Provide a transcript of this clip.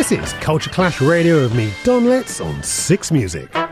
This is Culture Clash Radio with me, Don Letts, on Six Music.